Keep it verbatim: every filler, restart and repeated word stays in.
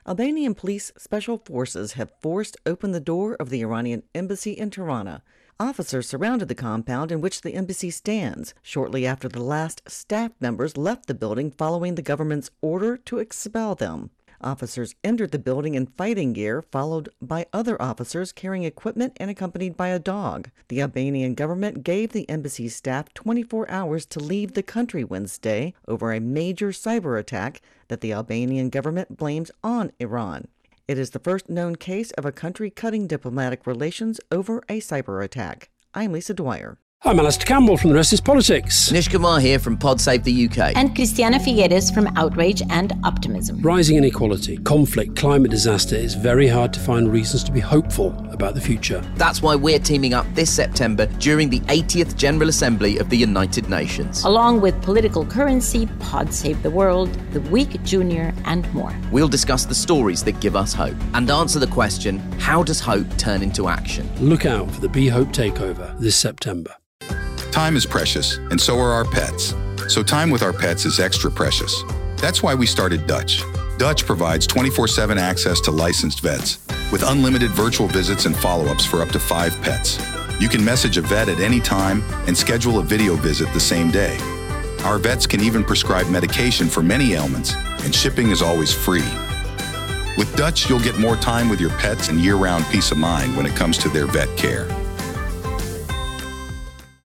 Albanian police special forces have forced open the door of the Iranian embassy in Tirana. Officers surrounded the compound in which the embassy stands shortly after the last staff members left the building following the government's order to expel them. Officers entered the building in fighting gear, followed by other officers carrying equipment and accompanied by a dog. The Albanian government gave the embassy staff twenty-four hours to leave the country Wednesday over a major cyber attack that the Albanian government blames on Iran. It is the first known case of a country cutting diplomatic relations over a cyber attack. I'm Lisa Dwyer. I'm Alistair Campbell from The Rest is Politics. Anish Kumar here from PodSave the U K. And Christiana Figueres from Outrage and Optimism. Rising inequality, conflict, climate disaster, it's very hard to find reasons to be hopeful about the future. That's why we're teaming up this September during the eightieth General Assembly of the United Nations. Along with Political Currency, Pod Save the World, The Week Junior, and more. We'll discuss the stories that give us hope and answer the question, how does hope turn into action? Look out for the Be Hope Takeover this September. Time is precious, and so are our pets. So time with our pets is extra precious. That's why we started Dutch. Dutch provides twenty-four seven access to licensed vets, with unlimited virtual visits and follow-ups for up to five pets. You can message a vet at any time and schedule a video visit the same day. Our vets can even prescribe medication for many ailments, and shipping is always free. With Dutch, you'll get more time with your pets and year-round peace of mind when it comes to their vet care.